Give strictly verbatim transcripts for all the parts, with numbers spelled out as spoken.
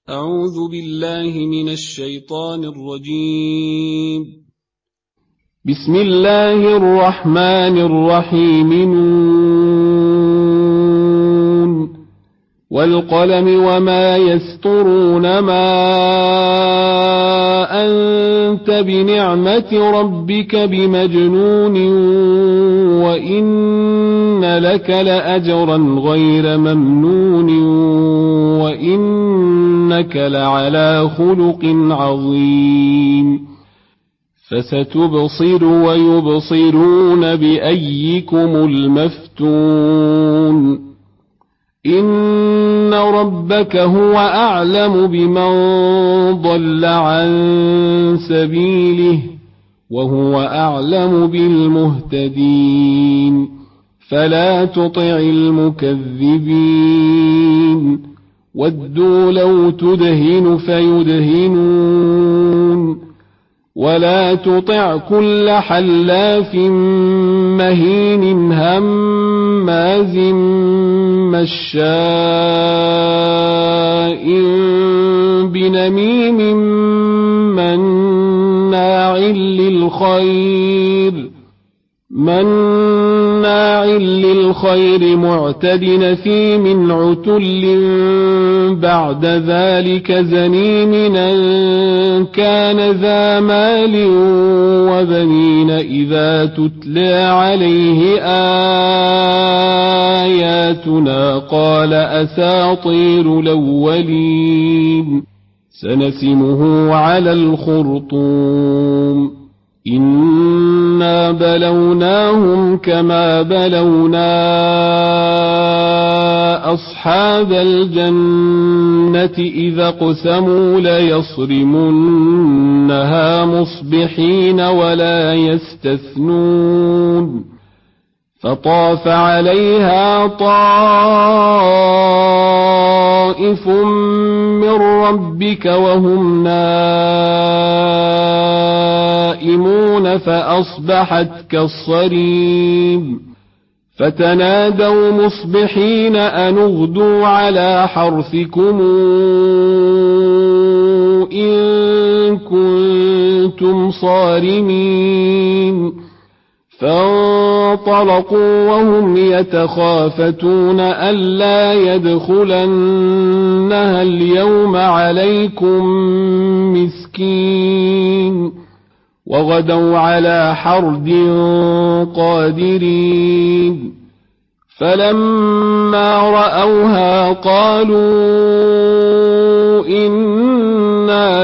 أعوذ بالله من الشيطان الرجيم. بسم الله الرحمن الرحيم. نون والقلم وما يسطرون، ما أنت بنعمة ربك بمجنون، وإن لك لأجرا غير ممنون، وإنك لعلى خلق عظيم. فستبصر ويبصرون بأيكم المفتون. إن ربك هو أعلم بمن ضل عن سبيله، وهو أعلم بالمهتدين. فلا تطع المكذبين، ودوا لو تدهن فيدهنون. ولا تطع كل حلاف مهين هماز مشاء بنميم مناع للخير مناع للخير معتد نثيم عتل بعد ذلك زنيم أن كان ذا مال وبنين إذا تتلى عليه آياتنا قال أساطير الأولين. سنسمه على الخرطوم. إنا بلوناهم كما بلونا أصحاب الجنة إذا اقسموا ليصرمنها مصبحين ولا يستثنون. فطاف عليها طائف من ربك وهم نائمون فأصبحت كالصريم. فتنادوا مصبحين أن اغدوا على حرثكم إن كنتم صارمين. فانطلقوا وهم يتخافتون ألا يدخلنها اليوم عليكم مسكين. وغدوا على حرد قادرين. فلما رأوها قالوا إنا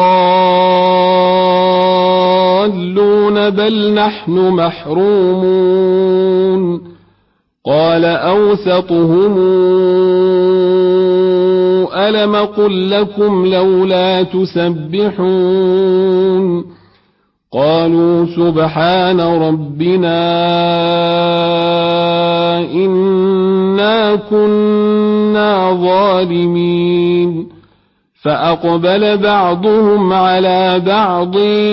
لضالون بل نحن محرومون. قال أوسطهم ألم قل لكم لولا تسبحون. قالوا سبحان ربنا إنا كنا ظالمين. فأقبل بعضهم على بعض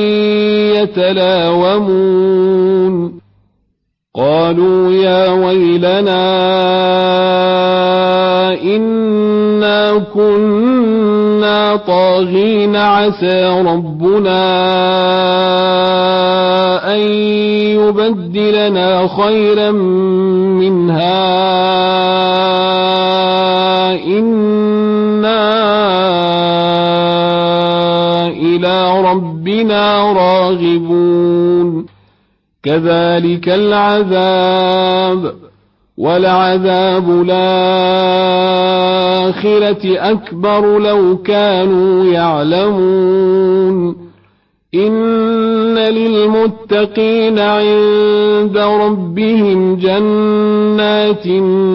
يتلاومون. قالوا يا ويلنا إنا كنا طاغين عسى ربنا أن يبدلنا خيرا منها إنا إلى ربنا راغبون. كذلك العذاب ولعذاب الآخرة أكبر لو كانوا يعلمون. إن للمتقين عند ربهم جنات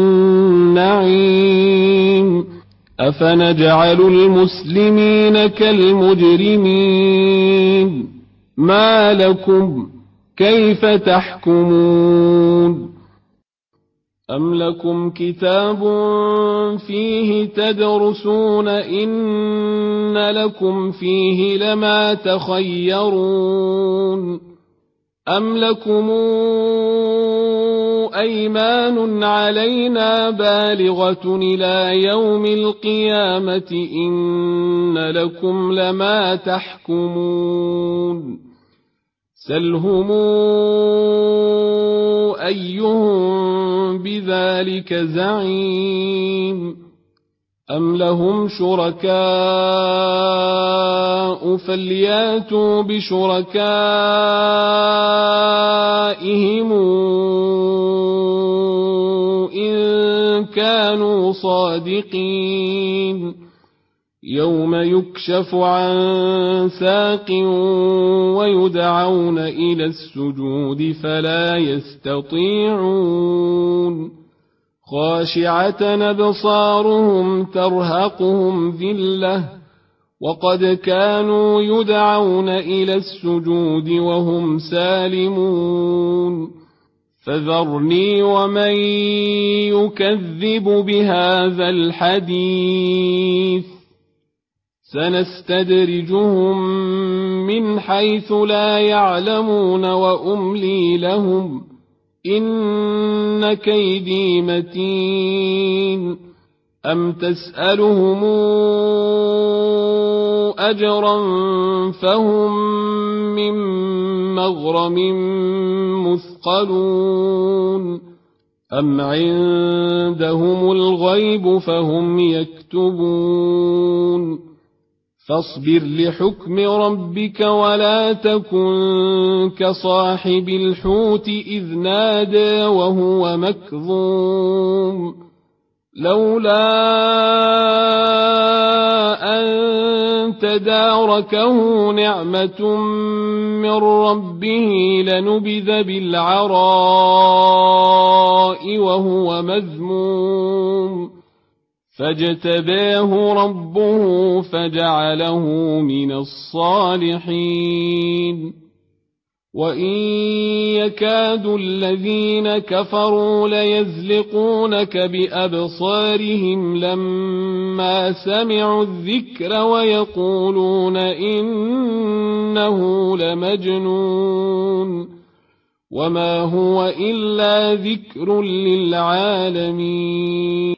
النعيم. أفنجعل المسلمين كالمجرمين. ما لكم كيف تحكمون؟ أم لكم كتاب فيه تدرسون إن لكم فيه لما تخيرون. أم لكم أيمان علينا بالغة إلى يوم القيامة إن لكم لما تحكمون سلهم أيهم بذلك زعيم أم لهم شركاء فلياتوا بشركائهم إن كانوا صادقين يوم يكشف عن ساق ويدعون إلى السجود فلا يستطيعون خاشعة أبصارهم ترهقهم ذلة وقد كانوا يدعون إلى السجود وهم سالمون فذرني ومن يكذب بهذا الحديث سنستدرجهم من حيث لا يعلمون وأملي لهم إن كيدي متين أم تسألهم أجرا فهم من مغرم مثقلون أم عندهم الغيب فهم يكتبون فاصبر لحكم ربك ولا تكن كصاحب الحوت إذ نادى وهو مكظوم لولا أن تداركه نعمة من ربه لنبذ بالعراء وهو مذموم فاجتباه ربه فجعله من الصالحين وإن يكاد الذين كفروا ليزلقونك بأبصارهم لما سمعوا الذكر ويقولون إنه لمجنون وما هو إلا ذكر للعالمين